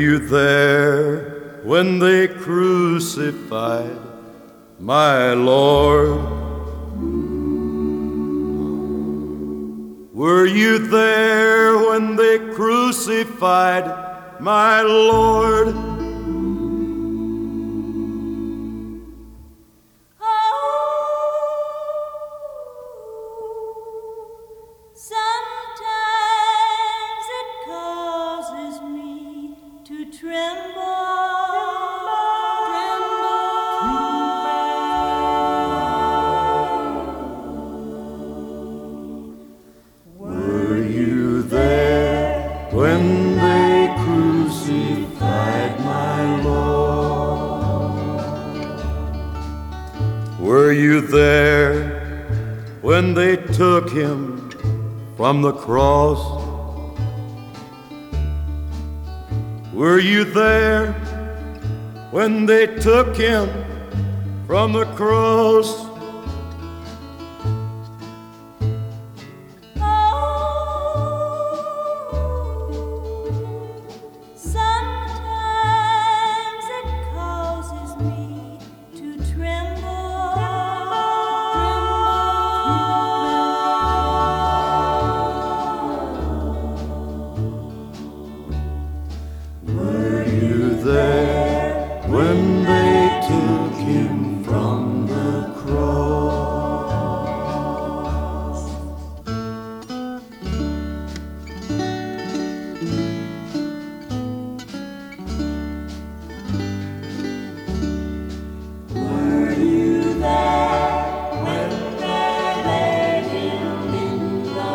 you there when they crucified my Lord? Were you there when they crucified my Lord? Sometimes it causes me to tremble. Were you there when they crucified my Lord? Were you there when they took him from the cross? Were you there when they took him from the cross? Sometimes it causes me to Were you there when they took him from the cross? Were you there when they laid him in the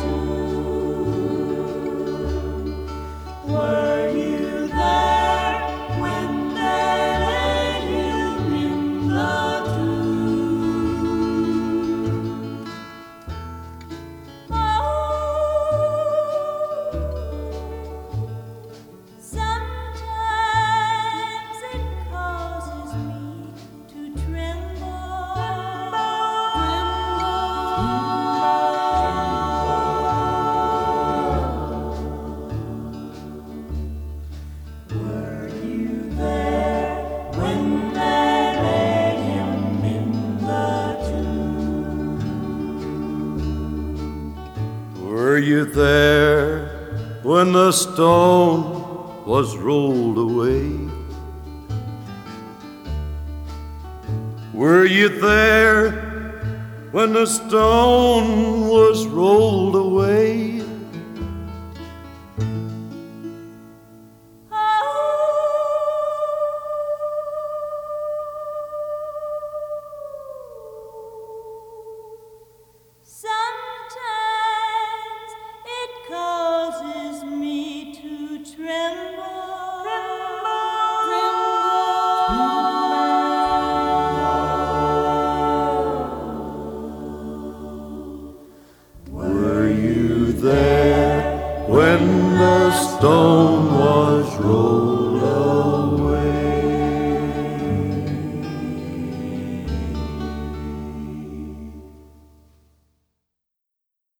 tomb? Were you there when they laid him in the tomb? Sometimes it causes me to Were you there when they laid him in the tomb? Were you there when the stone was rolled away? Were you there when the stone was rolled away? Sometimes it causes me to Were you there when the stone was rolled away?